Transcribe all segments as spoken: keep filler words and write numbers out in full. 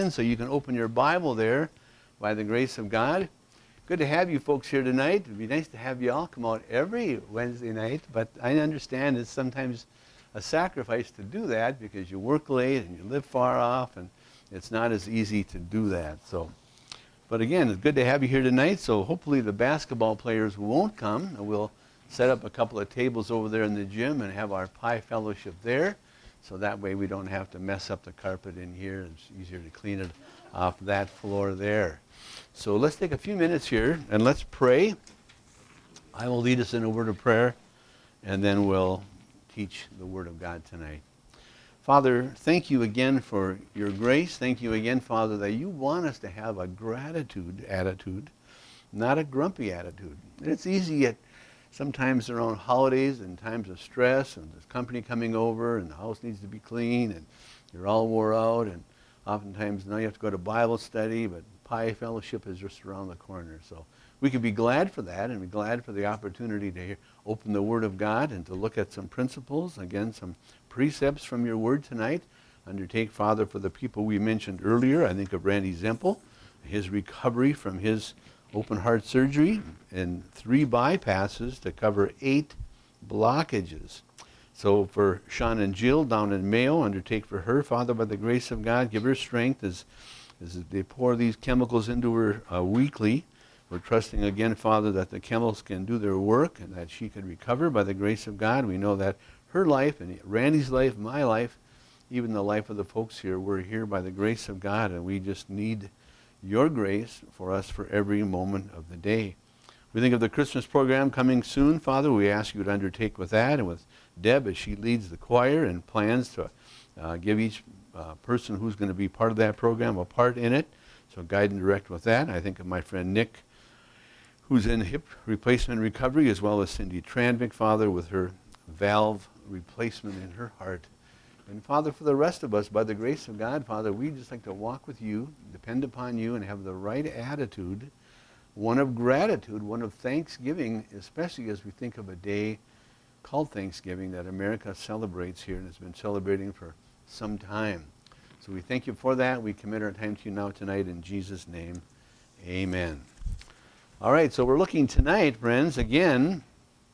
So you can open your Bible there by the grace of God. Good to have you folks here tonight. It would be nice to have you all come out every Wednesday night, but I understand it's sometimes a sacrifice to do that because you work late and you live far off, and it's not as easy to do that. So, but again, it's good to have you here tonight. So hopefully the basketball players won't come, and we'll set up a couple of tables over there in the gym and have our pie fellowship there. So that way we don't have to mess up the carpet in here. It's easier to clean it off that floor there. So let's take a few minutes here and let's pray. I will lead us in a word of prayer, and then we'll teach the Word of God tonight. Father, thank you again for your grace. Thank you again, Father, that you want us to have a gratitude attitude, not a grumpy attitude. It's easy at sometimes around holidays and times of stress, and there's company coming over, and the house needs to be clean, and you're all wore out, and oftentimes now you have to go to Bible study, but Pie Fellowship is just around the corner. So we can be glad for that, and be glad for the opportunity to hear, open the Word of God and to look at some principles, again, some precepts from your Word tonight. Undertake, Father, for the people we mentioned earlier. I think of Randy Zempel, his recovery from his open heart surgery, and three bypasses to cover eight blockages. So for Sean and Jill down in Mayo, undertake for her, Father, by the grace of God, give her strength as, as they pour these chemicals into her uh, weekly. We're trusting again, Father, that the chemicals can do their work and that she can recover by the grace of God. We know that her life and Randy's life, my life, even the life of the folks here, we're here by the grace of God, and we just need your grace for us for every moment of the day. We think of the Christmas program coming soon, Father. We ask you to undertake with that, and with Deb as she leads the choir and plans to uh, give each uh, person who's going to be part of that program a part in it. So guide and direct with that. I think of my friend Nick, who's in hip replacement recovery, as well as Cindy Tranvik, Father, with her valve replacement in her heart. And Father, for the rest of us, by the grace of God, Father, we just like to walk with you, depend upon you, and have the right attitude, one of gratitude, one of thanksgiving, especially as we think of a day called Thanksgiving that America celebrates here and has been celebrating for some time. So we thank you for that. We commit our time to you now tonight in Jesus' name. Amen. All right, so we're looking tonight, friends, again,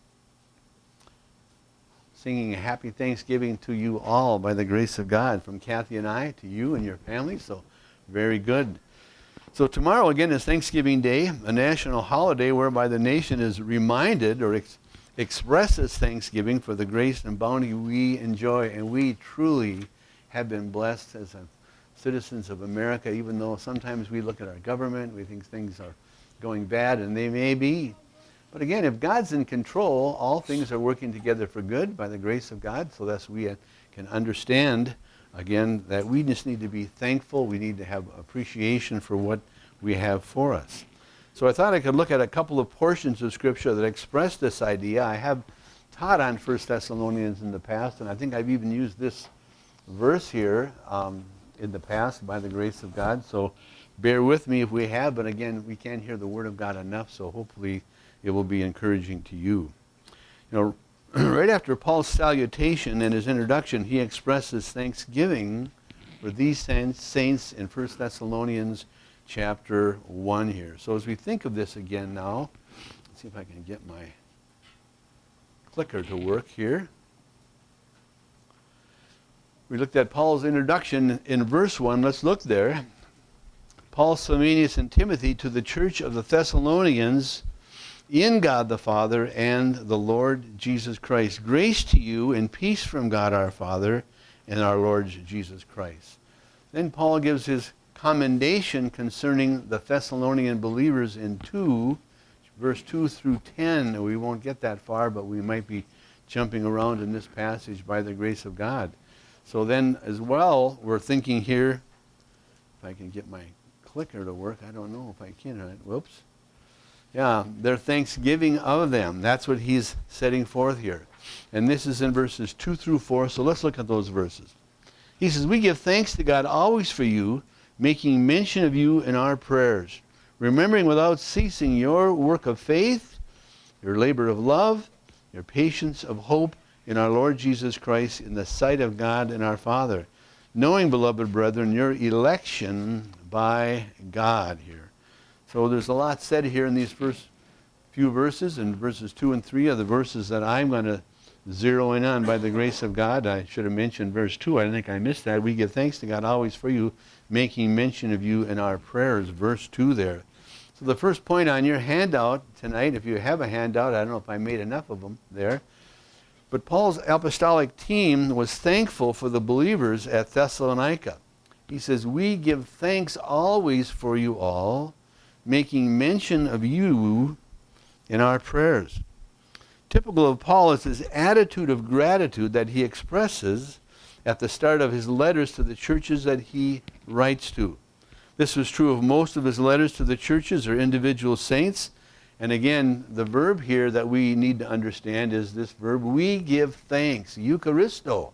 singing a happy Thanksgiving to you all by the grace of God, from Kathy and I to you and your family. So very good. So tomorrow again is Thanksgiving Day, a national holiday whereby the nation is reminded or ex- expresses thanksgiving for the grace and bounty we enjoy, and we truly have been blessed as a citizens of America, even though sometimes we look at our government, we think things are going bad, and they may be. But again, if God's in control, all things are working together for good by the grace of God, so that we can understand, again, that we just need to be thankful. We need to have appreciation for what we have for us. So I thought I could look at a couple of portions of Scripture that express this idea. I have taught on First Thessalonians in the past, and I think I've even used this verse here um, in the past by the grace of God. So bear with me if we have, but again, we can't hear the Word of God enough, so hopefully it will be encouraging to you. You know, right after Paul's salutation and his introduction, he expresses thanksgiving for these saints in First Thessalonians chapter one here. So as we think of this again now, let's see if I can get my clicker to work here. We looked at Paul's introduction in verse one. Let's look there. Paul, Silvanus, and Timothy to the church of the Thessalonians in God the Father and the Lord Jesus Christ. Grace to you and peace from God our Father and our Lord Jesus Christ. Then Paul gives his commendation concerning the Thessalonian believers in two, verse two through ten. We won't get that far, but we might be jumping around in this passage by the grace of God. So then as well, we're thinking here, if I can get my clicker to work, I don't know if I can. Right? Whoops. Yeah, their thanksgiving of them. That's what he's setting forth here. And this is in verses two through four, so let's look at those verses. He says, we give thanks to God always for you, making mention of you in our prayers, remembering without ceasing your work of faith, your labor of love, your patience of hope in our Lord Jesus Christ in the sight of God and our Father. knowing, beloved brethren, your election by God here. So there's a lot said here in these first few verses, and verses two and three are the verses that I'm going to zero in on by the grace of God. I should have mentioned verse two. I think I missed that. We give thanks to God always for you, making mention of you in our prayers. Verse two there. So the first point on your handout tonight, if you have a handout, I don't know if I made enough of them there, but Paul's apostolic team was thankful for the believers at Thessalonica. He says, we give thanks always for you all, making mention of you in our prayers. Typical of Paul is his attitude of gratitude that he expresses at the start of his letters to the churches that he writes to. This was true of most of his letters to the churches or individual saints. And again, the verb here that we need to understand is this verb, we give thanks, Eucharisto.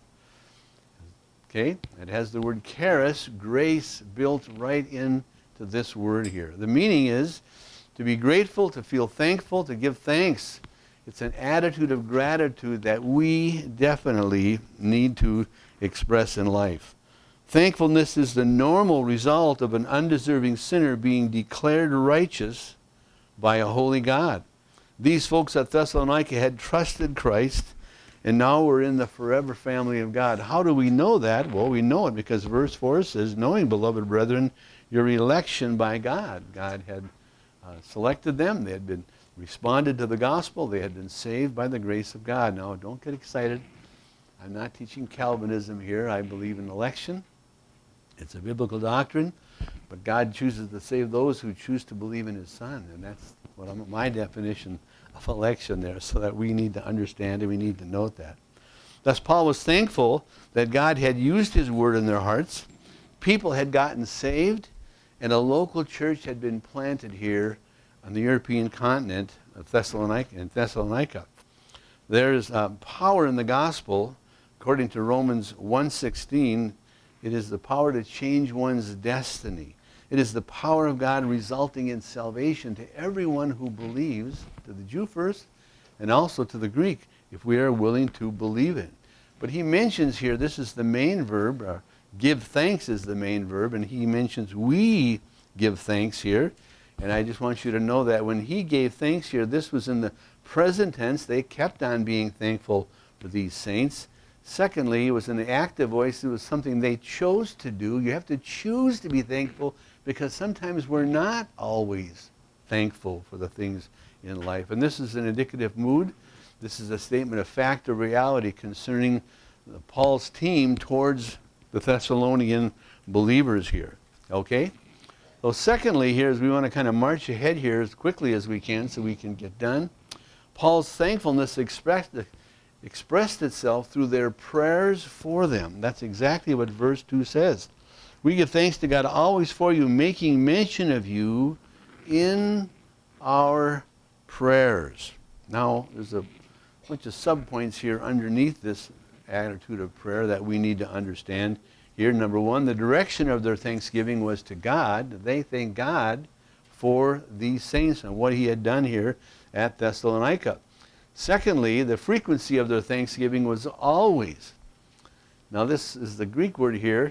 Okay, it has the word charis, grace, built right into this word here. The meaning is to be grateful, to feel thankful, to give thanks. It's an attitude of gratitude that we definitely need to express in life. Thankfulness is the normal result of an undeserving sinner being declared righteous by a holy God. These folks at Thessalonica had trusted Christ, and now we're in the forever family of God. How do we know that? Well, we know it because verse four says, knowing, beloved brethren, your election by God. God had uh, selected them. They had been responded to the gospel. They had been saved by the grace of God. Now, don't get excited. I'm not teaching Calvinism here. I believe in election. It's a biblical doctrine, but God chooses to save those who choose to believe in his Son, and that's what I'm, my definition of election there, so that we need to understand and we need to note that. Thus, Paul was thankful that God had used his word in their hearts. People had gotten saved, and a local church had been planted here on the European continent of Thessalonica, in Thessalonica. There is uh, power in the gospel, according to Romans one sixteen. It is the power to change one's destiny. It is the power of God resulting in salvation to everyone who believes, to the Jew first, and also to the Greek, if we are willing to believe it. But he mentions here, this is the main verb, uh, give thanks is the main verb, and he mentions we give thanks here. And I just want you to know that when he gave thanks here, this was in the present tense. They kept on being thankful for these saints. Secondly, it was in the active voice. It was something they chose to do. You have to choose to be thankful, because sometimes we're not always thankful for the things in life. And this is an indicative mood. This is a statement of fact or reality concerning Paul's team towards the Thessalonian believers here. Okay? So secondly here, as we want to kind of march ahead here as quickly as we can so we can get done, Paul's thankfulness expressed, expressed itself through their prayers for them. That's exactly what verse two says. We give thanks to God always for you, making mention of you in our prayers. Now, there's a bunch of subpoints here underneath this attitude of prayer that we need to understand. Here, number one, the direction of their thanksgiving was to God. They thank God for these saints and what he had done here at Thessalonica. Secondly, the frequency of their thanksgiving was always. Now, this is the Greek word here,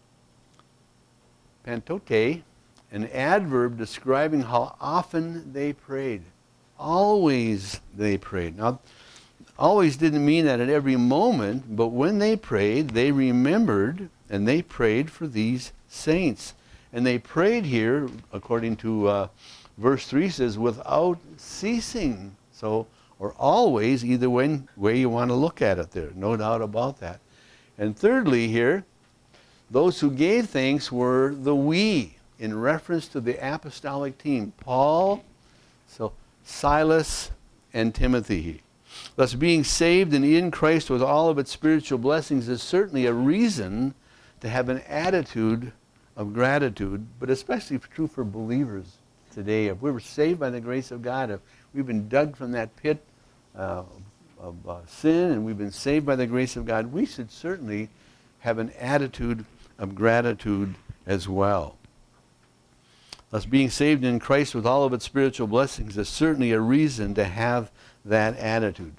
pantote, an adverb describing how often they prayed. Always they prayed. Now, always didn't mean that at every moment, but when they prayed, they remembered and they prayed for these saints. And they prayed here, according to uh, verse three says, without ceasing. So, or always, either way, way you want to look at it there. No doubt about that. And thirdly here, those who gave thanks were the we, in reference to the apostolic team. Paul, so Silas, and Timothy. Thus, being saved and in Christ with all of its spiritual blessings is certainly a reason to have an attitude of gratitude, but especially true for believers today. If we were saved by the grace of God, if we've been dug from that pit uh, of uh, sin and we've been saved by the grace of God, we should certainly have an attitude of gratitude as well. Thus, being saved in Christ with all of its spiritual blessings is certainly a reason to have that attitude.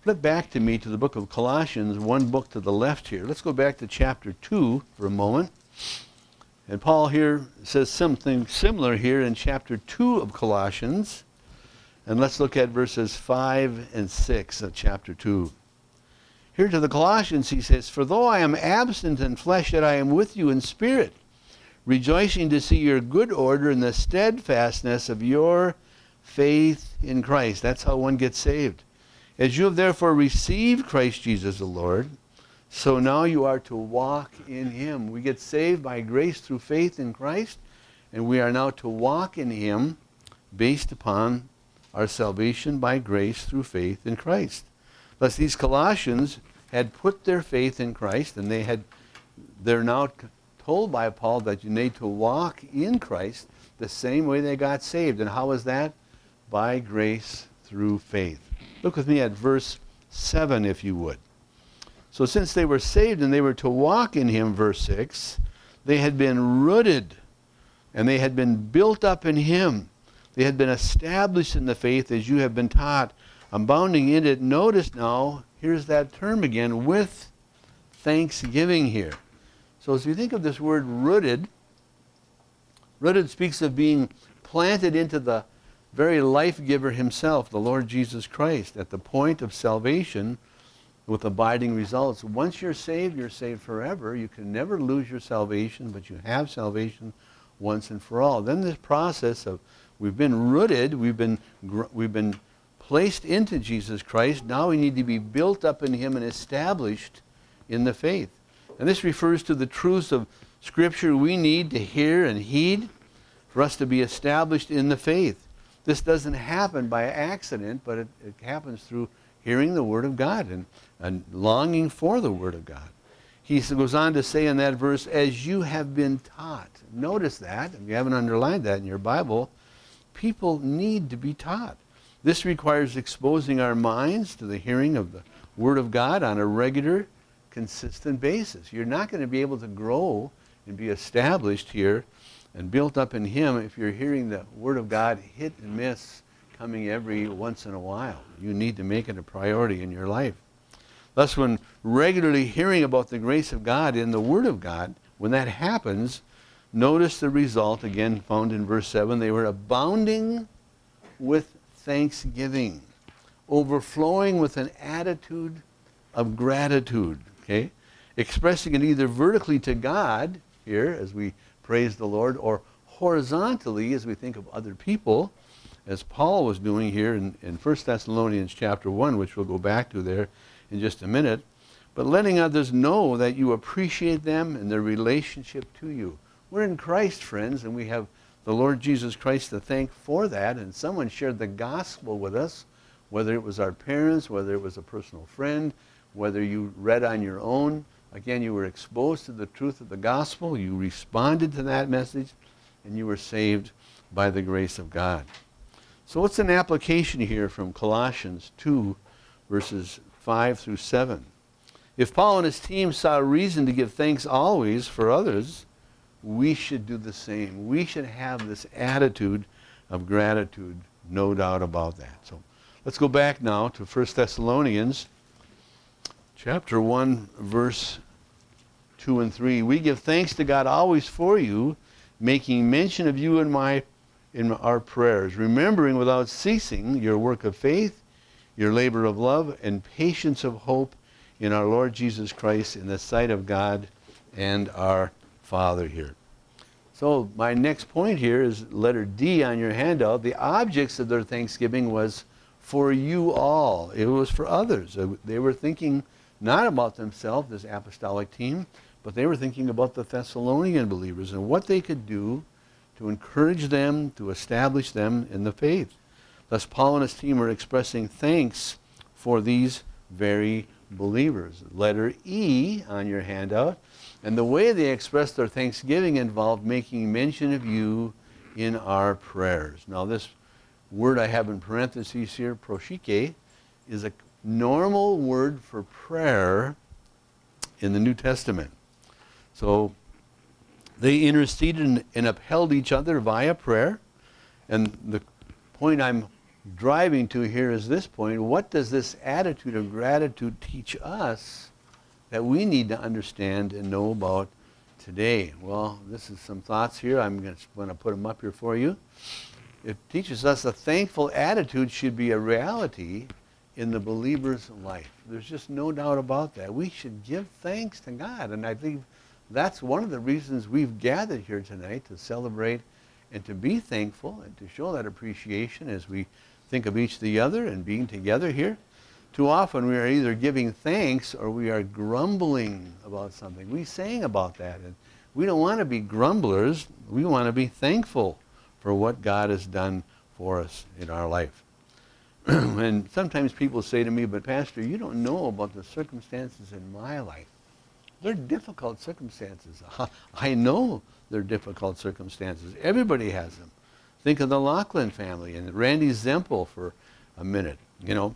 flip back to me to the book of Colossians, one book to the left here. Let's go back to chapter two for a moment. And Paul here says something similar here in chapter two of Colossians. And let's look at verses five and six of chapter two. Here to the Colossians he says, "For though I am absent in flesh, yet I am with you in spirit, rejoicing to see your good order and the steadfastness of your faith in Christ." That's how one gets saved. "As you have therefore received Christ Jesus the Lord, so now you are to walk in him." We get saved by grace through faith in Christ, and we are now to walk in him based upon our salvation by grace through faith in Christ. Thus these Colossians had put their faith in Christ, and they had, they're now told by Paul that you need to walk in Christ the same way they got saved. And how is that? By grace through faith. Look with me at verse seven, if you would. "So since they were saved and they were to walk in him," verse six, "they had been rooted and they had been built up in him. They had been established in the faith as you have been taught, abounding in it." Notice now, here's that term again, with thanksgiving here. So as we think of this word rooted, rooted speaks of being planted into the very life giver himself, the Lord Jesus Christ, at the point of salvation with abiding results. Once you're saved, you're saved forever. You can never lose your salvation, but you have salvation once and for all. Then this process of we've been rooted, we've been we've been placed into Jesus Christ. Now we need to be built up in him and established in the faith. And this refers to the truths of Scripture we need to hear and heed for us to be established in the faith. This doesn't happen by accident, but it, it happens through hearing the Word of God and, and longing for the Word of God. He goes on to say in that verse, "as you have been taught." Notice that, if you haven't underlined that in your Bible, people need to be taught. This requires exposing our minds to the hearing of the Word of God on a regular, consistent basis. You're not going to be able to grow and be established here and built up in him if you're hearing the Word of God hit and miss coming every once in a while. You need to make it a priority in your life. Thus, when regularly hearing about the grace of God in the Word of God, when that happens, notice the result, again found in verse seven. They were abounding with thanksgiving, overflowing with an attitude of gratitude, okay? Expressing it either vertically to God, here, as we praise the Lord, or horizontally, as we think of other people, as Paul was doing here in, in First Thessalonians chapter one, which we'll go back to there in just a minute, but letting others know that you appreciate them and their relationship to you. We're in Christ, friends, and we have the Lord Jesus Christ to thank for that, and someone shared the gospel with us, whether it was our parents, whether it was a personal friend, whether you read on your own. Again, you were exposed to the truth of the gospel, you responded to that message, and you were saved by the grace of God. So what's an application here from Colossians two, verses five through seven? If Paul and his team saw reason to give thanks always for others, we should do the same. We should have this attitude of gratitude, no doubt about that. So let's go back now to First Thessalonians chapter one, verse two and three. "We give thanks to God always for you, making mention of you in my in our prayers, remembering without ceasing your work of faith, your labor of love, and patience of hope in our Lord Jesus Christ in the sight of God and our Father." Here. So my next point here is letter D on your handout. The objects of their thanksgiving was for you all. It was for others. They were thinking not about themselves, this apostolic team, but they were thinking about the Thessalonian believers and what they could do to encourage them, to establish them in the faith. Thus, Paul and his team are expressing thanks for these very believers. Letter E on your handout. And the way they expressed their thanksgiving involved making mention of you in our prayers. Now, this word I have in parentheses here, proshike, is a normal word for prayer in the New Testament. So they interceded and, and upheld each other via prayer. And the point I'm driving to here is this point. What does this attitude of gratitude teach us that we need to understand and know about today? Well, this is some thoughts here. I'm going to put them up here for you. It teaches us a thankful attitude should be a reality in the believer's life. There's just no doubt about that. We should give thanks to God. And I think that's one of the reasons we've gathered here tonight, to celebrate and to be thankful and to show that appreciation as we think of each the other and being together here. Too often we are either giving thanks or we are grumbling about something. We sang about that, and we don't want to be grumblers. We want to be thankful for what God has done for us in our life. And sometimes people say to me, but Pastor, you don't know about the circumstances in my life. They're difficult circumstances. I know they're difficult circumstances. Everybody has them. Think of the Laughlin family and Randy Zempel for a minute. You know,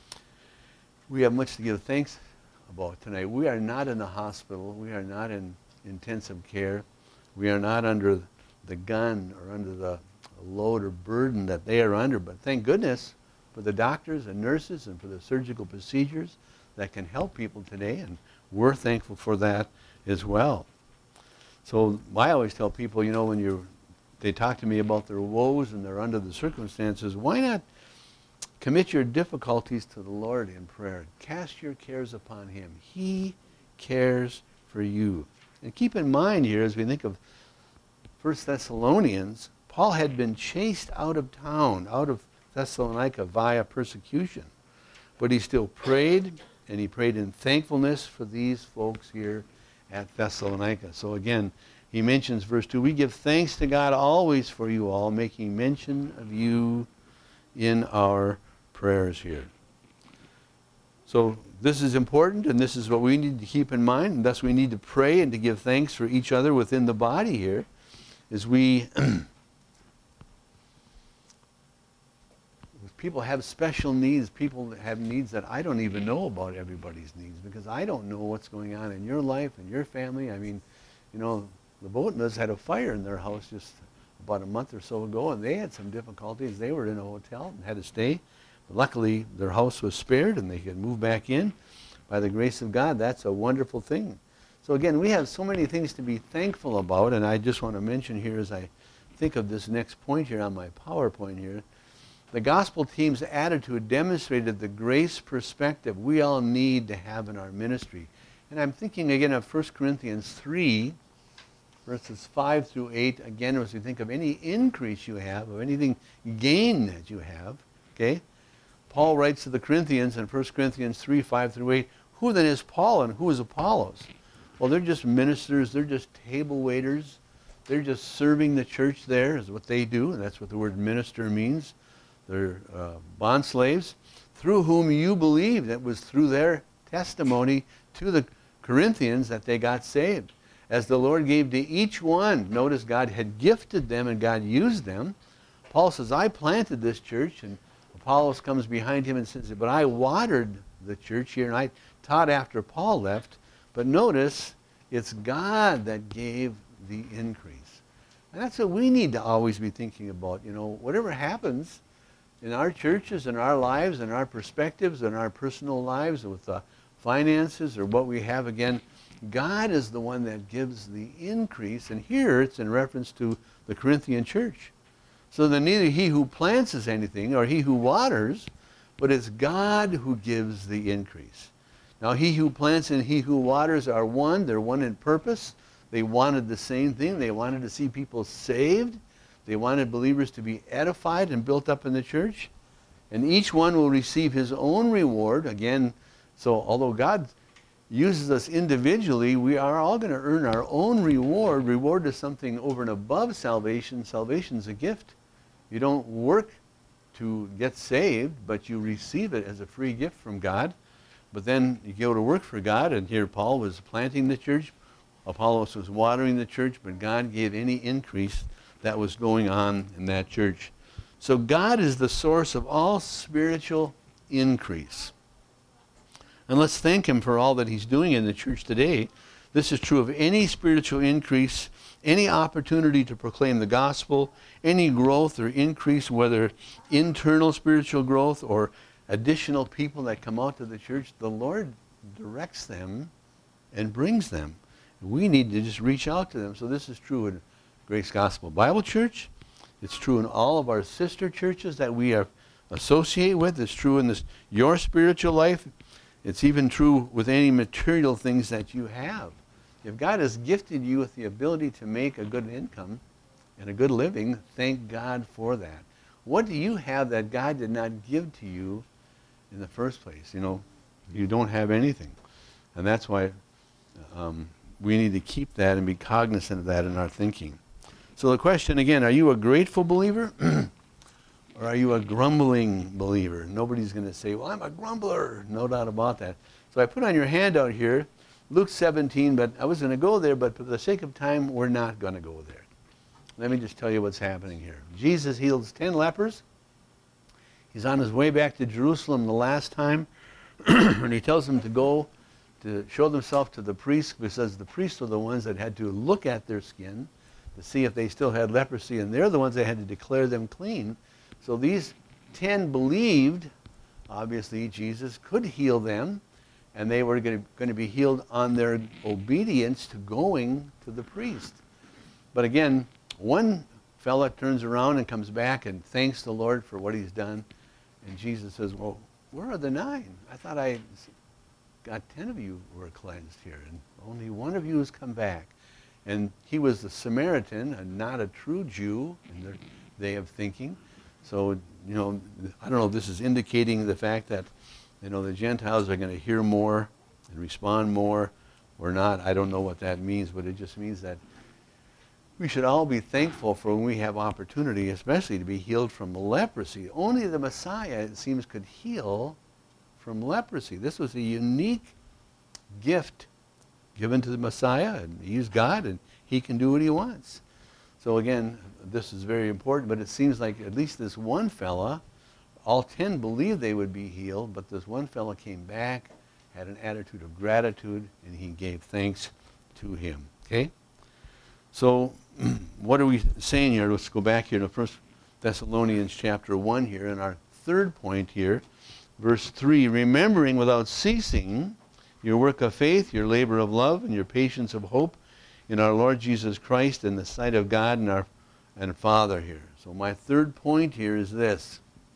we have much to give thanks about tonight. We are not in the hospital. We are not in intensive care. We are not under the gun or under the load or burden that they are under. But thank goodness for the doctors and nurses and for the surgical procedures that can help people today. And we're thankful for that as well. So I always tell people, you know, when you they talk to me about their woes and they're under the circumstances, why not commit your difficulties to the Lord in prayer? Cast your cares upon Him. He cares for you. And keep in mind here, as we think of First Thessalonians, Paul had been chased out of town, out of Thessalonica via persecution. But he still prayed, and he prayed in thankfulness for these folks here at Thessalonica. So again, he mentions verse two, we give thanks to God always for you all, making mention of you in our prayers here. So this is important, and this is what we need to keep in mind, and thus we need to pray and to give thanks for each other within the body here, as we people have special needs. People have needs that I don't even know about everybody's needs, because I don't know what's going on in your life and your family. I mean, you know, the Botnas had a fire in their house just about a month or so ago, and they had some difficulties. They were in a hotel and had to stay. But luckily, their house was spared and they could move back in. By the grace of God, that's a wonderful thing. So again, we have so many things to be thankful about, and I just want to mention here as I think of this next point here on my PowerPoint here, the gospel team's attitude demonstrated the grace perspective we all need to have in our ministry. And I'm thinking again of First Corinthians three, verses five through eight, again, as we think of any increase you have, of anything gain that you have, okay? Paul writes to the Corinthians in First Corinthians three, five through eight, who then is Paul and who is Apollos? Well, they're just ministers, they're just table waiters, they're just serving the church there is what they do, and that's what the word minister means. They're uh, bond slaves, through whom you believed. It was through their testimony to the Corinthians that they got saved. As the Lord gave to each one, notice God had gifted them and God used them. Paul says, I planted this church, and Apollos comes behind him and says, but I watered the church here, and I taught after Paul left. But notice, it's God that gave the increase. And that's what we need to always be thinking about. You know, whatever happens in our churches, in our lives, in our perspectives, in our personal lives, with the finances or what we have, again, God is the one that gives the increase. And here it's in reference to the Corinthian church. So that neither he who plants is anything or he who waters, but it's God who gives the increase. Now he who plants and he who waters are one. They're one in purpose. They wanted the same thing. They wanted to see people saved. They wanted believers to be edified and built up in the church. And each one will receive his own reward. Again, so although God uses us individually, we are all going to earn our own reward. Reward is something over and above salvation. Salvation is a gift. You don't work to get saved, but you receive it as a free gift from God. But then you go to work for God, and here Paul was planting the church. Apollos was watering the church, but God gave any increase that was going on in that church. So God is the source of all spiritual increase. And let's thank Him for all that He's doing in the church today. This is true of any spiritual increase any opportunity to proclaim the gospel, any growth or increase, whether internal spiritual growth or additional people that come out to the church, the Lord directs them and brings them. We need to just reach out to them. So this is true in Grace Gospel Bible Church. It's true in all of our sister churches that we are associate with. It's true in this your spiritual life. It's even true with any material things that you have. If God has gifted you with the ability to make a good income and a good living, thank God for that. What do you have that God did not give to you in the first place? You know, you don't have anything. And that's why um, we need to keep that and be cognizant of that in our thinking. So the question again, are you a grateful believer or are you a grumbling believer? Nobody's going to say, well, I'm a grumbler. No doubt about that. So I put on your handout here Luke seventeen, but I was going to go there, but for the sake of time, we're not going to go there. Let me just tell you what's happening here. Jesus heals ten lepers. He's on his way back to Jerusalem the last time, and he tells them to go to show themselves to the priests, because the priests were the ones that had to look at their skin to see if they still had leprosy, and they're the ones that had to declare them clean. So these ten believed, obviously, Jesus could heal them, and they were going to be healed on their obedience to going to the priest. But again, one fella turns around and comes back and thanks the Lord for what he's done. And Jesus says, well, where are the nine? I thought I got ten of you were cleansed here, and only one of you has come back. And he was the Samaritan and not a true Jew in their way of thinking. So, you know, I don't know if this is indicating the fact that, you know, the Gentiles are going to hear more and respond more or not. I don't know what that means, but it just means that we should all be thankful for when we have opportunity, especially to be healed from leprosy. Only the Messiah, it seems, could heal from leprosy. This was a unique gift given to the Messiah, and he's God, and he can do what he wants. So again, this is very important, but it seems like at least this one fella, all ten believed they would be healed, but this one fellow came back, had an attitude of gratitude, and he gave thanks to him. Okay? So, what are we saying here? Let's go back here to First Thessalonians chapter one here, and our third point here, verse three, remembering without ceasing your work of faith, your labor of love, and your patience of hope in our Lord Jesus Christ in the sight of God and our and Father here. So my third point here is this.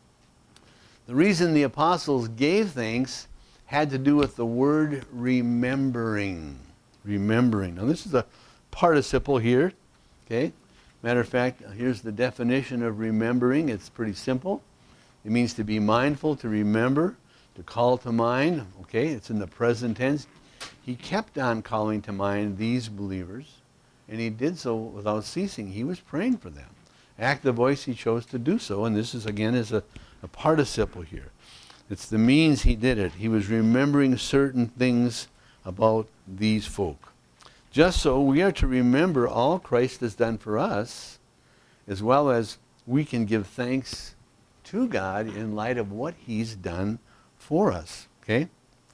The reason the apostles gave thanks had to do with the word remembering. Remembering. Now this is a participle here. Okay? Matter of fact, here's the definition of remembering. It's pretty simple. It means to be mindful, to remember, to call to mind. Okay? It's in the present tense. He kept on calling to mind these believers, and he did so without ceasing. He was praying for them. Active voice, he chose to do so, and this is again is a A participle here. It's the means he did it. He was remembering certain things about these folk. Just so we are to remember all Christ has done for us, as well as we can give thanks to God in light of what he's done for us. Okay?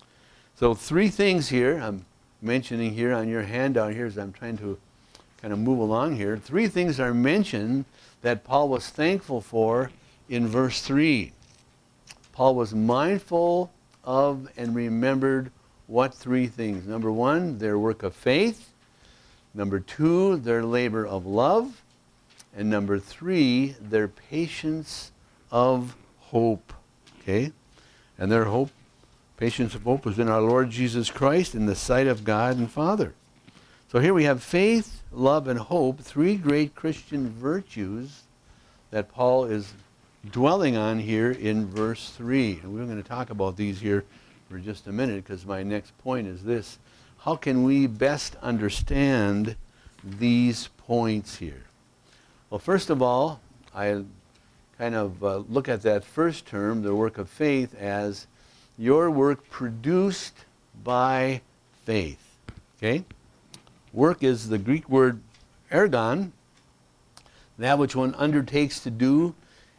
So three things here I'm mentioning here on your handout here as I'm trying to kind of move along here. Three things are mentioned that Paul was thankful for in verse three. Paul was mindful of and remembered what three things? Number one, their work of faith. Number two, their labor of love. And number three, their patience of hope. Okay? And their hope, patience of hope was in our Lord Jesus Christ in the sight of God and Father. So here we have faith, love, and hope, three great Christian virtues that Paul is dwelling on here in verse three. And we're going to talk about these here for just a minute, because my next point is this. How can we best understand these points here? Well, first of all, I kind of uh, look at that first term, the work of faith, as your work produced by faith. Okay? Work is the Greek word ergon, that which one undertakes to do,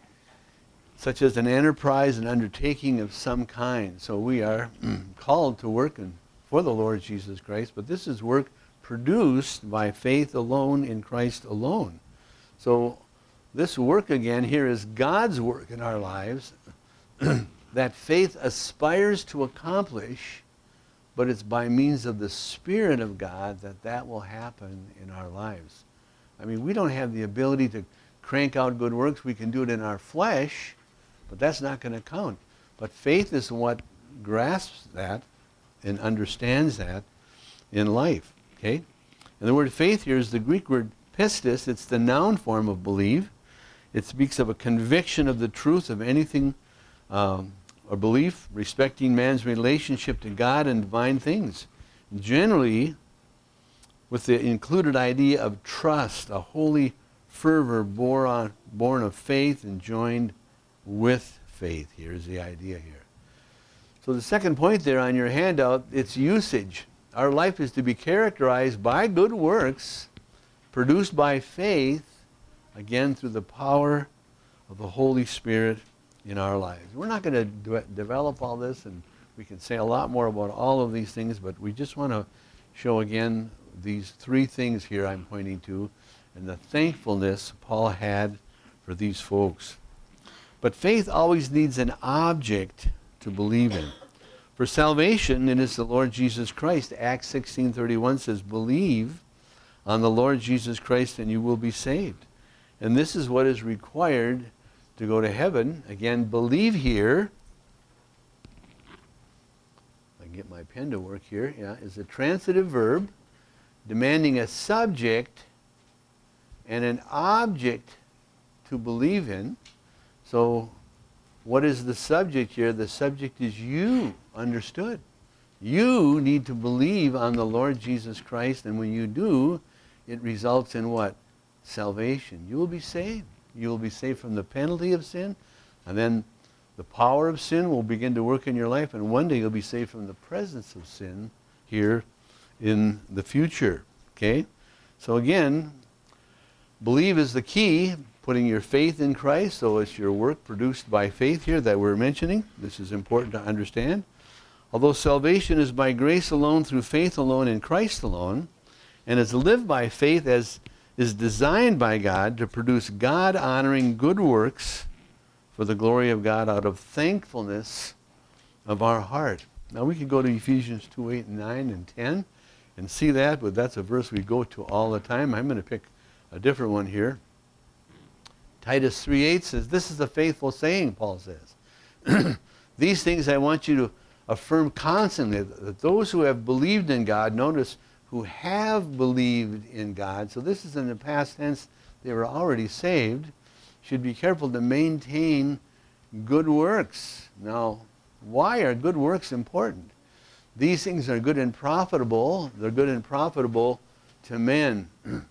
such as an enterprise, an undertaking of some kind. So we are called to work and for the Lord Jesus Christ, but this is work produced by faith alone in Christ alone. So this work again here is God's work in our lives that faith aspires to accomplish, but it's by means of the Spirit of God that that will happen in our lives. I mean, we don't have the ability to crank out good works. We can do it in our flesh, but that's not going to count. But faith is what grasps that and understands that in life. Okay? And the word faith here is the Greek word pistis. It's the noun form of believe. It speaks of a conviction of the truth of anything, um, a belief respecting man's relationship to God and divine things. Generally, with the included idea of trust, a holy fervor born, on, born of faith and joined with faith. Here's the idea here. So the second point there on your handout, it's usage. Our life is to be characterized by good works produced by faith, again through the power of the Holy Spirit in our lives. We're not going to de- develop all this, and we can say a lot more about all of these things, but we just want to show again these three things here I'm pointing to and the thankfulness Paul had for these folks. But faith always needs an object to believe in. For salvation, it is the Lord Jesus Christ. Acts sixteen thirty-one says, believe on the Lord Jesus Christ and you will be saved. And this is what is required to go to heaven. Again, believe here, I can get my pen to work here, yeah, is a transitive verb demanding a subject and an object to believe in. So what is the subject here? The subject is you, understood. You need to believe on the Lord Jesus Christ, and when you do, it results in what? Salvation. You will be saved. You will be saved from the penalty of sin, and then the power of sin will begin to work in your life, and one day you'll be saved from the presence of sin here in the future. Okay? So again, believe is the key, putting your faith in Christ. So it's your work produced by faith here that we're mentioning. This is important to understand. Although salvation is by grace alone, through faith alone, in Christ alone, and is lived by faith as is designed by God to produce God-honoring good works for the glory of God out of thankfulness of our heart. Now we could go to Ephesians two, eight, and nine, and ten and see that, but that's a verse we go to all the time. I'm going to pick a different one here. Titus three eight says, this is a faithful saying, Paul says. These things I want you to affirm constantly, that those who have believed in God, notice, who have believed in God, so this is in the past tense, they were already saved, should be careful to maintain good works. Now, why are good works important? These things are good and profitable. They're good and profitable to men.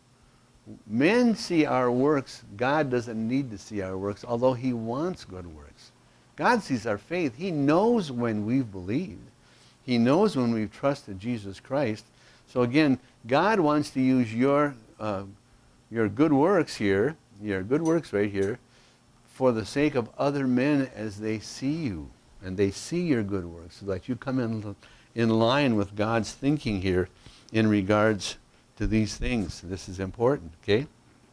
Men see our works. God doesn't need to see our works, although he wants good works. God sees our faith. He knows when we've believed. He knows when we've trusted Jesus Christ. So again, God wants to use your, uh, your good works here, your good works right here, for the sake of other men as they see you. And they see your good works, so that you come in, in line with God's thinking here in regards to these things. This is important, okay?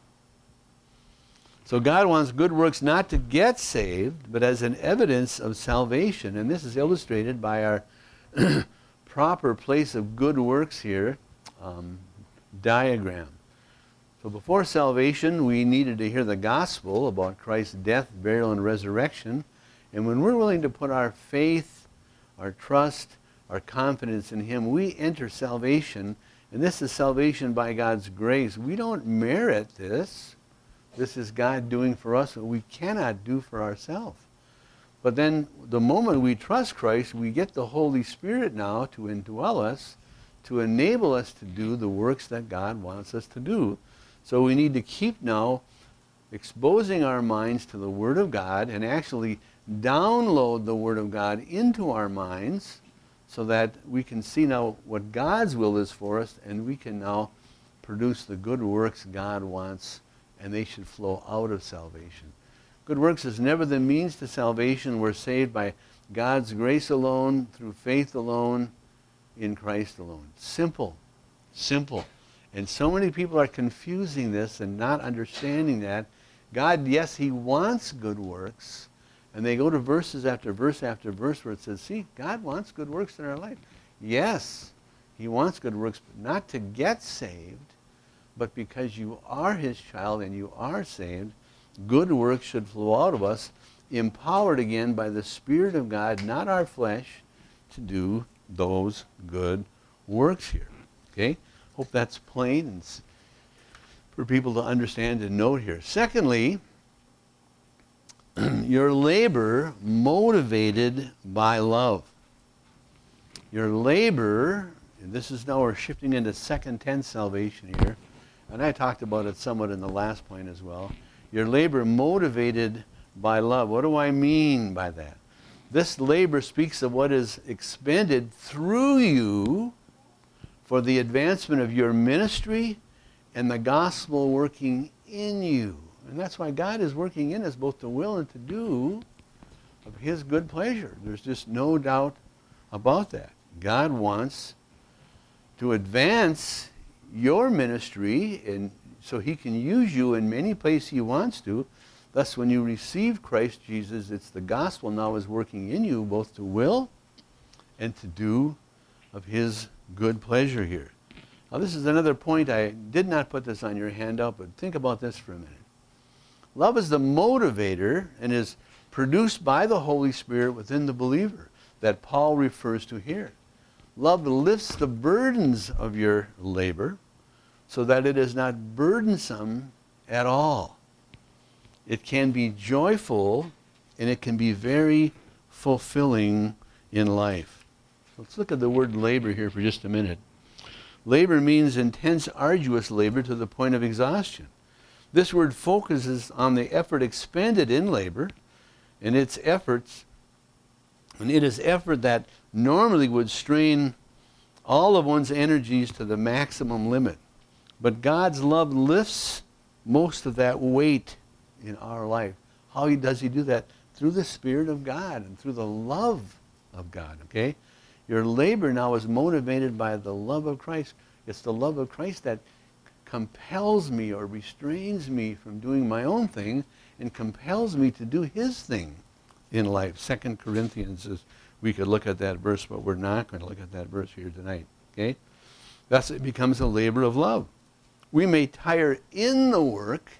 So God wants good works not to get saved, but as an evidence of salvation. And this is illustrated by our proper place of good works here um, diagram. So before salvation, we needed to hear the gospel about Christ's death, burial, and resurrection. And when we're willing to put our faith, our trust, our confidence in him, we enter salvation. And this is salvation by God's grace. We don't merit this. This is God doing for us what we cannot do for ourselves. But then the moment we trust Christ, we get the Holy Spirit now to indwell us, to enable us to do the works that God wants us to do. So we need to keep now exposing our minds to the Word of God and actually download the Word of God into our minds so that we can see now what God's will is for us, and we can now produce the good works God wants, and they should flow out of salvation. Good works is never the means to salvation. We're saved by God's grace alone, through faith alone, in Christ alone. Simple. Simple. And so many people are confusing this and not understanding that. God, yes, he wants good works. And they go to verses after verse after verse where it says, see, God wants good works in our life. Yes, he wants good works, but not to get saved, but because you are his child and you are saved, good works should flow out of us, empowered again by the Spirit of God, not our flesh, to do those good works here. Okay? Hope that's plain and for people to understand and note here. Secondly, your labor motivated by love. Your labor, and this is now we're shifting into second tense salvation here, and I talked about it somewhat in the last point as well. Your labor motivated by love. What do I mean by that? This labor speaks of what is expended through you for the advancement of your ministry and the gospel working in you. And that's why God is working in us both to will and to do of his good pleasure. There's just no doubt about that. God wants to advance your ministry and so he can use you in many places he wants to. Thus, when you receive Christ Jesus, it's the gospel now is working in you both to will and to do of his good pleasure here. Now, this is another point. I did not put this on your handout, but think about this for a minute. Love is the motivator and is produced by the Holy Spirit within the believer that Paul refers to here. Love lifts the burdens of your labor so that it is not burdensome at all. It can be joyful and it can be very fulfilling in life. Let's look at the word labor here for just a minute. Labor means intense, arduous labor to the point of exhaustion. This word focuses on the effort expended in labor, and its efforts, and it is effort that normally would strain all of one's energies to the maximum limit. But God's love lifts most of that weight in our life. How does he do that? Through the Spirit of God and through the love of God, okay? Your labor now is motivated by the love of Christ. It's the love of Christ that compels me or restrains me from doing my own thing and compels me to do his thing in life. Second Corinthians is, we could look at that verse, but we're not going to look at that verse here tonight, okay? Thus it becomes a labor of love. We may tire in the work.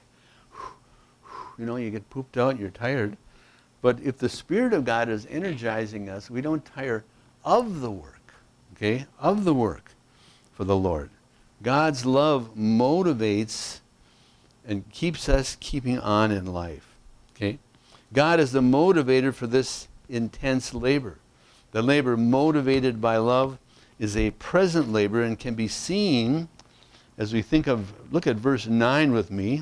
You know, you get pooped out and you're tired. But if the Spirit of God is energizing us, we don't tire of the work, okay, of the work for the Lord. God's love motivates and keeps us keeping on in life, okay? God is the motivator for this intense labor. The labor motivated by love is a present labor and can be seen as we think of, look at verse nine with me.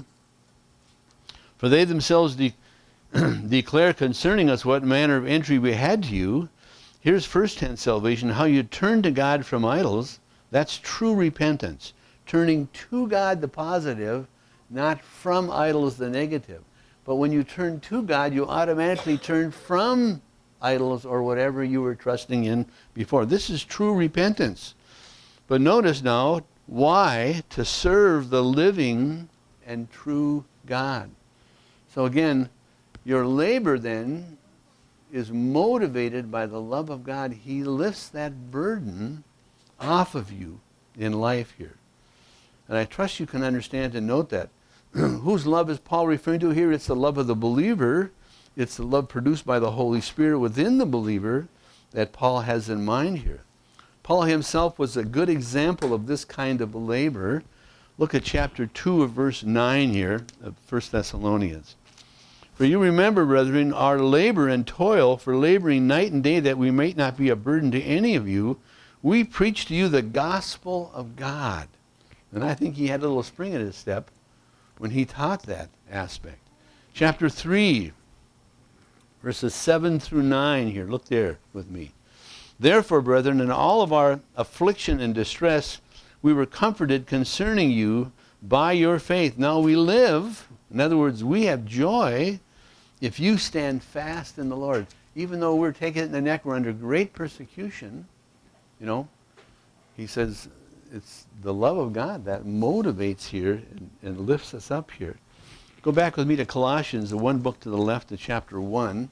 For they themselves de- declare concerning us what manner of entry we had to you. Here's first tense salvation, how you turn to God from idols. That's true repentance. Turning to God, the positive, not from idols, the negative. But when you turn to God, you automatically turn from idols or whatever you were trusting in before. This is true repentance. But notice now, why? To serve the living and true God. So again, your labor then is motivated by the love of God. He lifts that burden off of you in life here. And I trust you can understand and note that. Whose love is Paul referring to here? It's the love of the believer. It's the love produced by the Holy Spirit within the believer that Paul has in mind here. Paul himself was a good example of this kind of labor. Look at chapter two of verse nine here of First Thessalonians. For you remember, brethren, our labor and toil for laboring night and day that we might not be a burden to any of you. We preach to you the gospel of God. And I think he had a little spring in his step when he taught that aspect. Chapter three, verses seven through nine here. Look there with me. Therefore, brethren, in all of our affliction and distress, we were comforted concerning you by your faith. Now we live, in other words, we have joy if you stand fast in the Lord. Even though we're taken in the neck, we're under great persecution, you know. He says, it's the love of God that motivates here and, and lifts us up here. Go back with me to Colossians, the one book to the left of chapter one.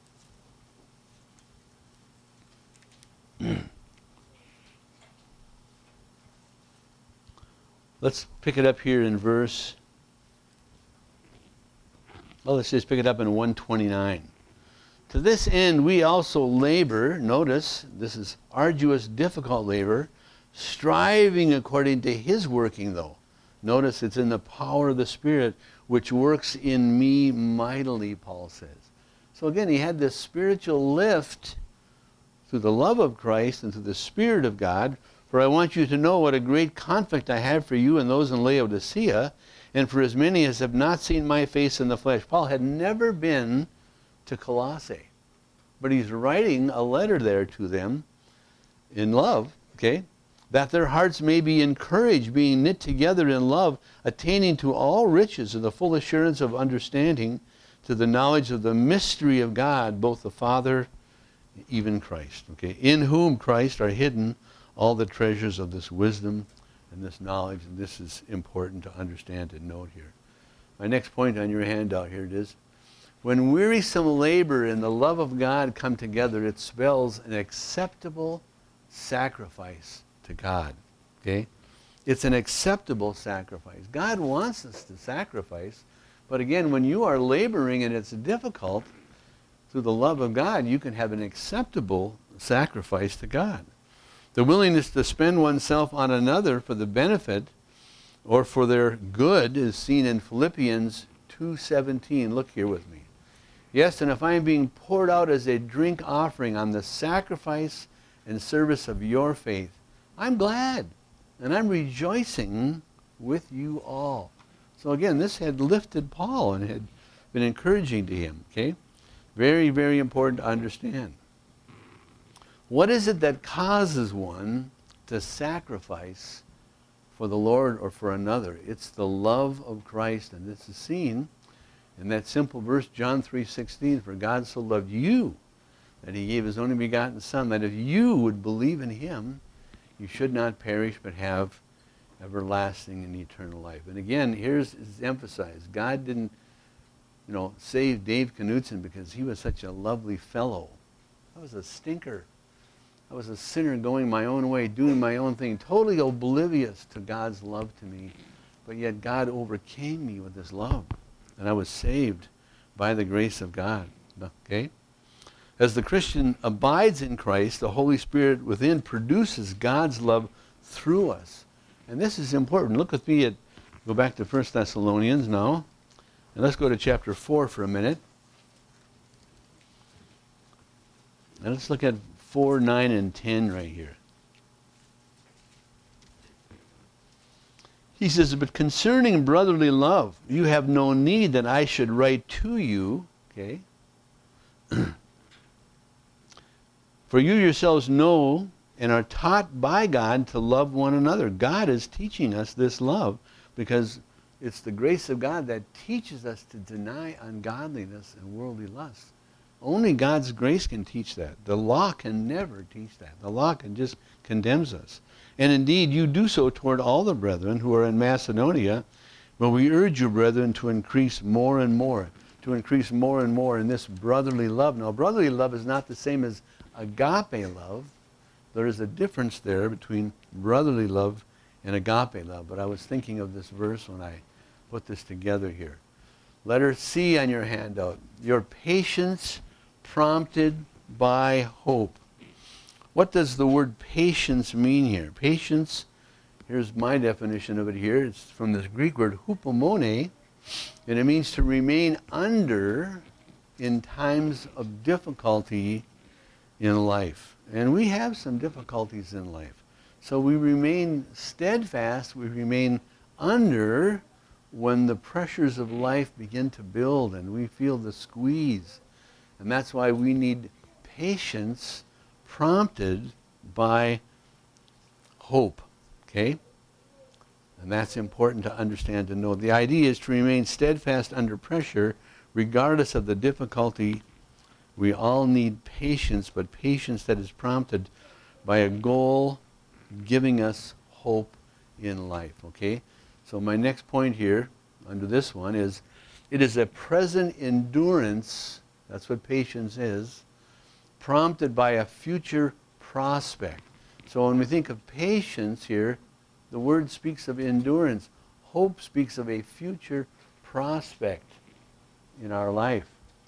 Let's pick it up here in verse, well, let's just pick it up in one twenty-nine. To this end we also labor, notice, this is arduous, difficult labor, striving according to his working though. Notice it's in the power of the Spirit, which works in me mightily, Paul says. So again, he had this spiritual lift through the love of Christ and through the Spirit of God. For I want you to know what a great conflict I have for you and those in Laodicea, and for as many as have not seen my face in the flesh. Paul had never been to Colossae, but he's writing a letter there to them in love, okay, that their hearts may be encouraged, being knit together in love, attaining to all riches and the full assurance of understanding, to the knowledge of the mystery of God, both the Father, even Christ, okay, in whom Christ are hidden all the treasures of this wisdom and this knowledge, and this is important to understand and note here. My next point on your handout here it is. When wearisome labor and the love of God come together, it spells an acceptable sacrifice to God. Okay? It's an acceptable sacrifice. God wants us to sacrifice, but again, when you are laboring and it's difficult, through the love of God, you can have an acceptable sacrifice to God. The willingness to spend oneself on another for the benefit or for their good is seen in Philippians two seventeen. Look here with me. Yes, and if I am being poured out as a drink offering on the sacrifice and service of your faith, I'm glad and I'm rejoicing with you all. So again, this had lifted Paul and had been encouraging to him. Okay, very, very important to understand. What is it that causes one to sacrifice for the Lord or for another? It's the love of Christ, and this is seen in that simple verse, John three sixteen, for God so loved you that he gave his only begotten Son, that if you would believe in him, you should not perish but have everlasting and eternal life. And again, here's it's emphasized. God didn't, you know, save Dave Knutson because he was such a lovely fellow. That was a stinker. I was a sinner going my own way, doing my own thing, totally oblivious to God's love to me. But yet God overcame me with his love. And I was saved by the grace of God. Okay? As the Christian abides in Christ, the Holy Spirit within produces God's love through us. And this is important. Look with me at, go back to First Thessalonians now. And let's go to chapter four for a minute. And let's look at four, nine, and ten right here. He says, but concerning brotherly love, you have no need that I should write to you, okay? For you yourselves know and are taught by God to love one another. God is teaching us this love because it's the grace of God that teaches us to deny ungodliness and worldly lust. Only God's grace can teach that. The law can never teach that. The law can just condemns us. And indeed, you do so toward all the brethren who are in Macedonia, but we urge you, brethren, to increase more and more, to increase more and more in this brotherly love. Now, brotherly love is not the same as agape love. There is a difference there between brotherly love and agape love. But I was thinking of this verse when I put this together here. Letter C on your handout. Your patience prompted by hope. What does the word patience mean here? Patience, here's my definition of it here. It's from this Greek word hupomone, and it means to remain under in times of difficulty in life. And we have some difficulties in life. So we remain steadfast, we remain under when the pressures of life begin to build and we feel the squeeze. And that's why we need patience prompted by hope. Okay? And that's important to understand and know. The idea is to remain steadfast under pressure regardless of the difficulty. We all need patience, but patience that is prompted by a goal giving us hope in life, okay? So my next point here, under this one, is it is a present endurance, that's what patience is, prompted by a future prospect. So when we think of patience here, the word speaks of endurance. Hope speaks of a future prospect in our life.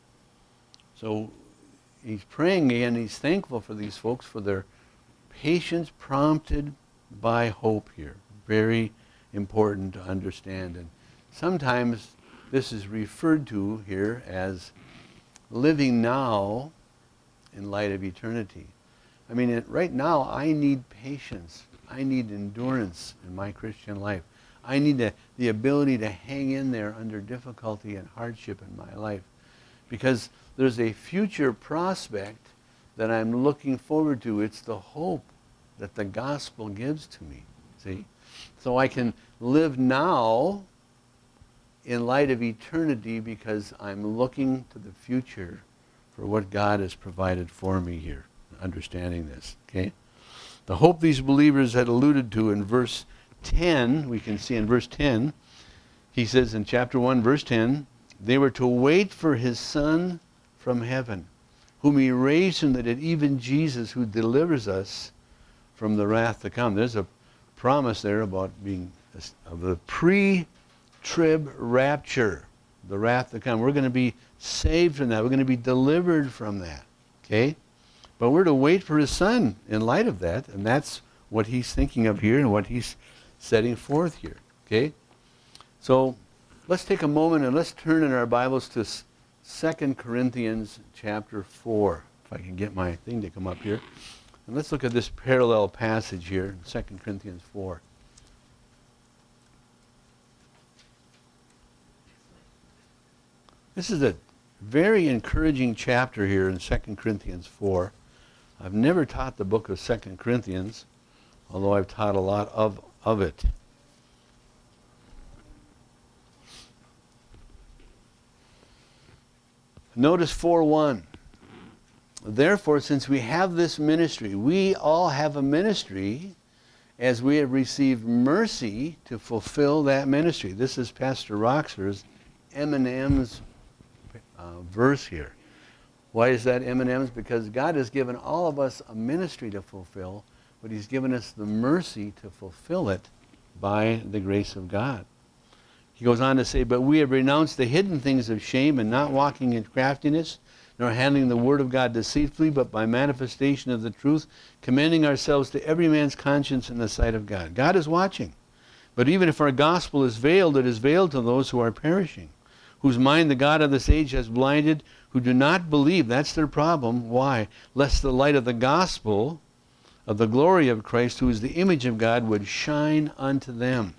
So he's praying and he's thankful for these folks for their patience prompted by hope here. Very important to understand. And sometimes this is referred to here as living now in light of eternity. I mean, it, right now I need patience. I need endurance in my Christian life. I need the, the ability to hang in there under difficulty and hardship in my life. Because there's a future prospect that I'm looking forward to. It's the hope that the gospel gives to me. See? So I can live now in light of eternity because I'm looking to the future for what God has provided for me here, understanding this. Okay? The hope these believers had alluded to in verse ten, we can see in verse ten, he says in chapter one, verse ten, they were to wait for his Son from heaven, whom he raised from the dead, even Jesus, who delivers us from the wrath to come. There's a promise there about being of the pre-trib rapture, the wrath to come. We're going to be saved from that. We're going to be delivered from that. Okay? But we're to wait for his Son in light of that, and that's what he's thinking of here and what he's setting forth here. Okay? So let's take a moment and let's turn in our Bibles to Second Corinthians chapter four. If I can get my thing to come up here. And let's look at this parallel passage here in Second Corinthians four. This is a very encouraging chapter here in Second Corinthians four. I've never taught the book of Second Corinthians, although I've taught a lot of, of it. Notice four one. Therefore, since we have this ministry, we all have a ministry as we have received mercy to fulfill that ministry. This is Pastor Roxer's M and M's uh, verse here. Why is that M and M's? Because God has given all of us a ministry to fulfill, but he's given us the mercy to fulfill it by the grace of God. He goes on to say, but we have renounced the hidden things of shame and not walking in craftiness, nor handling the word of God deceitfully, but by manifestation of the truth, commending ourselves to every man's conscience in the sight of God. God is watching. But even if our gospel is veiled, it is veiled to those who are perishing, whose mind the God of this age has blinded, who do not believe. That's their problem. Why? Lest the light of the gospel of the glory of Christ, who is the image of God, would shine unto them.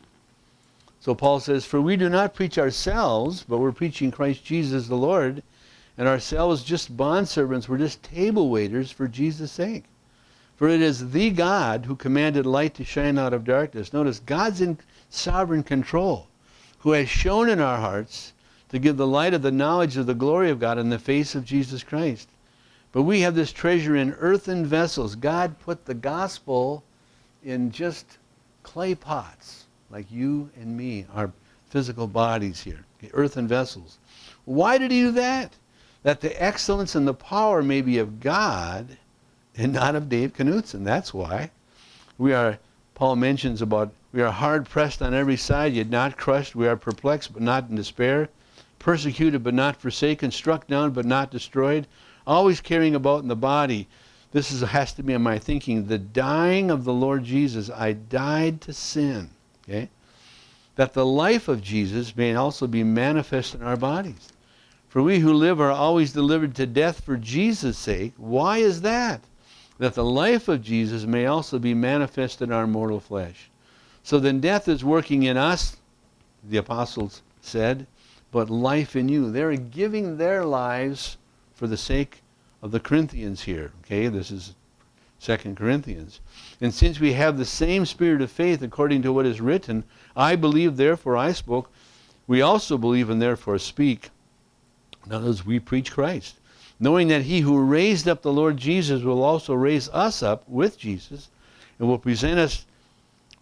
So Paul says, for we do not preach ourselves, but we're preaching Christ Jesus the Lord, and ourselves just bondservants, we're just table waiters for Jesus' sake. For it is the God who commanded light to shine out of darkness. Notice, God's in sovereign control, who has shown in our hearts to give the light of the knowledge of the glory of God in the face of Jesus Christ. But we have this treasure in earthen vessels. God put the gospel in just clay pots, like you and me, our physical bodies here, earthen vessels. Why did he do that? That the excellence and the power may be of God and not of Dave Knutson. That's why. We are, Paul mentions about, we are hard pressed on every side, yet not crushed. We are perplexed, but not in despair. Persecuted, but not forsaken. Struck down, but not destroyed. Always carrying about in the body. This is, has to be in my thinking. The dying of the Lord Jesus. I died to sin. Okay? That the life of Jesus may also be manifest in our bodies. For we who live are always delivered to death for Jesus' sake. Why is that? That the life of Jesus may also be manifest in our mortal flesh. So then death is working in us, the apostles said, but life in you. They're giving their lives for the sake of the Corinthians here. Okay, this is Second Corinthians. And since we have the same spirit of faith according to what is written, I believe, therefore I spoke. We also believe and therefore speak. In other words, we preach Christ, knowing that he who raised up the Lord Jesus will also raise us up with Jesus and will present us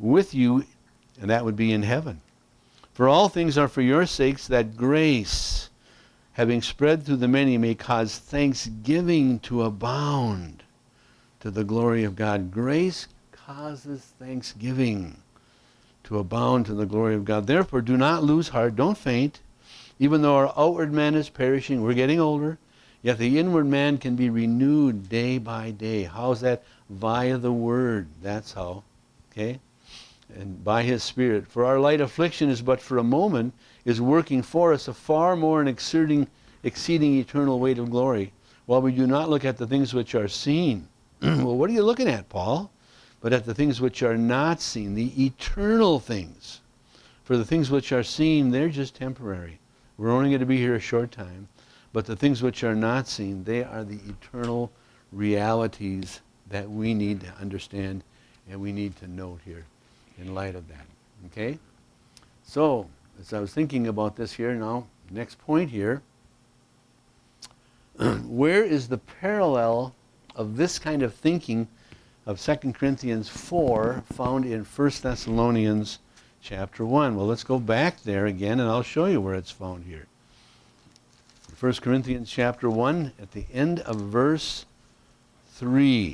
with you, and that would be in heaven. For all things are for your sakes, that grace, having spread through the many, may cause thanksgiving to abound to the glory of God. Grace causes thanksgiving to abound to the glory of God. Therefore, do not lose heart. Don't faint. Even though our outward man is perishing, we're getting older, yet the inward man can be renewed day by day. How's that? Via the Word. That's how. Okay? And by His Spirit. For our light affliction is but for a moment, is working for us a far more and exceeding, exceeding eternal weight of glory, while we do not look at the things which are seen. Well, what are you looking at, Paul? But at the things which are not seen, the eternal things. For the things which are seen, they're just temporary. We're only going to be here a short time. But the things which are not seen, they are the eternal realities that we need to understand and we need to note here in light of that. Okay? So, as I was thinking about this here now, next point here, where is the parallel of this kind of thinking of Second Corinthians four found in First Thessalonians chapter one? Well, let's go back there again and I'll show you where it's found here. First Corinthians chapter one, at the end of verse three.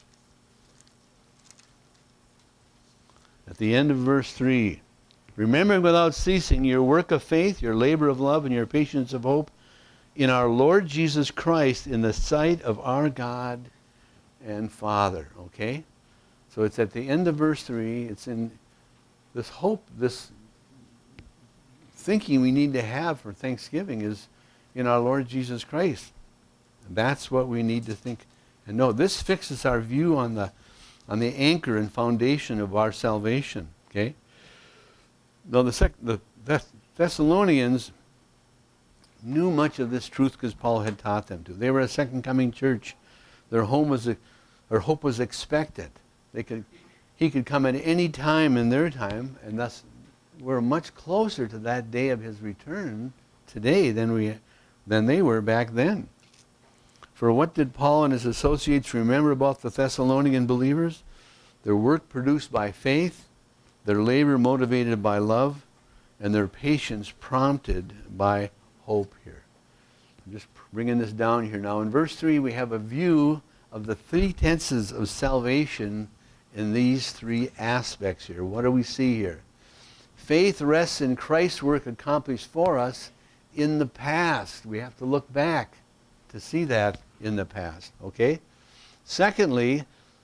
At the end of verse three. Remembering without ceasing your work of faith, your labor of love, and your patience of hope in our Lord Jesus Christ in the sight of our God and Father. Okay? So it's at the end of verse three. It's in this hope, this thinking we need to have for Thanksgiving is in our Lord Jesus Christ. And that's what we need to think and know. This fixes our view on the on the anchor and foundation of our salvation. Okay? Now the, sec- the Thess- Thessalonians knew much of this truth because Paul had taught them to. They were a second coming church. Their home was, a, their hope was expected. They could, he could come at any time in their time, and thus we're much closer to that day of his return today than we, than they were back then. For what did Paul and his associates remember about the Thessalonian believers? Their work produced by faith, their labor motivated by love, and their patience prompted by hope here. I'm just bringing this down here now. In verse three, we have a view of the three tenses of salvation in these three aspects here. What do we see here? Faith rests in Christ's work accomplished for us in the past. We have to look back to see that in the past. Okay? Secondly,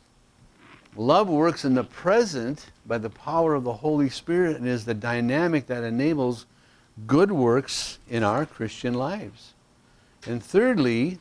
love works in the present by the power of the Holy Spirit and is the dynamic that enables good works in our Christian lives. And thirdly,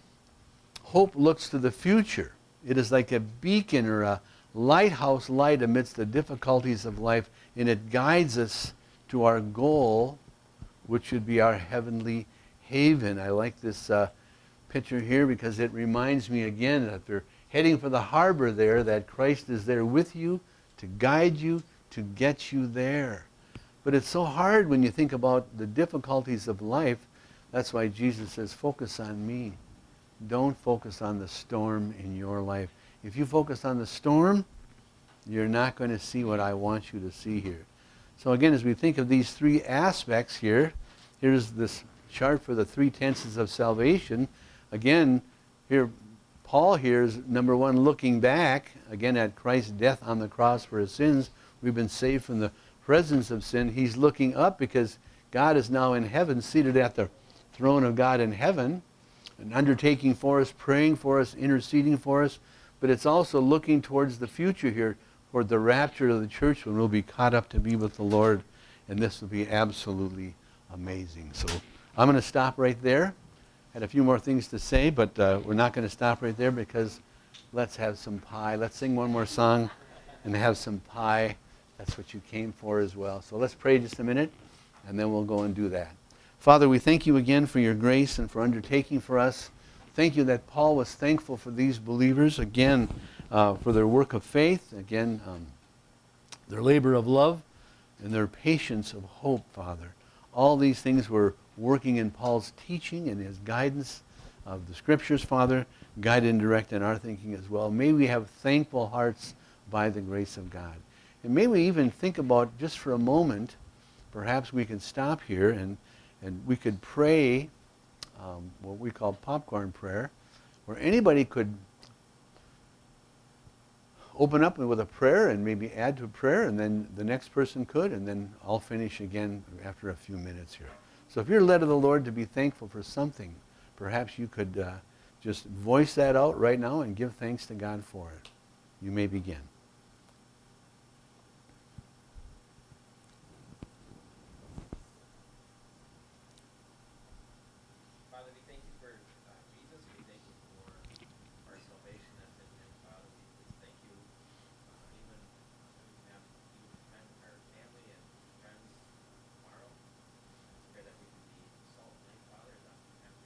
hope looks to the future. It is like a beacon or a lighthouse light amidst the difficulties of life, and it guides us to our goal, which should be our heavenly haven. I like this uh, picture here because it reminds me again that they're heading for the harbor there, that Christ is there with you to guide you, to get you there. But it's so hard when you think about the difficulties of life. That's why Jesus says, focus on me. Don't focus on the storm in your life. If you focus on the storm, you're not going to see what I want you to see here. So again, as we think of these three aspects here, here's this chart for the three tenses of salvation. Again, here, Paul here is, number one, looking back, again, at Christ's death on the cross for his sins. We've been saved from the presence of sin. He's looking up because God is now in heaven, seated at the throne of God in heaven, and undertaking for us, praying for us, interceding for us. But it's also looking towards the future here, toward the rapture of the church when we'll be caught up to be with the Lord. And this will be absolutely amazing. So I'm going to stop right there. Had a few more things to say, but uh, we're not going to stop right there because let's have some pie. Let's sing one more song and have some pie. That's what you came for as well. So let's pray just a minute, and then we'll go and do that. Father, we thank you again for your grace and for undertaking for us. Thank you that Paul was thankful for these believers, again, uh, for their work of faith, again, um, their labor of love, and their patience of hope, Father. All these things were working in Paul's teaching and his guidance of the Scriptures, Father, guide and direct in our thinking as well. May we have thankful hearts by the grace of God. And maybe even think about, just for a moment, perhaps we can stop here and, and we could pray um, what we call popcorn prayer, where anybody could open up with a prayer and maybe add to a prayer, and then the next person could, and then I'll finish again after a few minutes here. So if you're led of the Lord to be thankful for something, perhaps you could uh, just voice that out right now and give thanks to God for it. You may begin.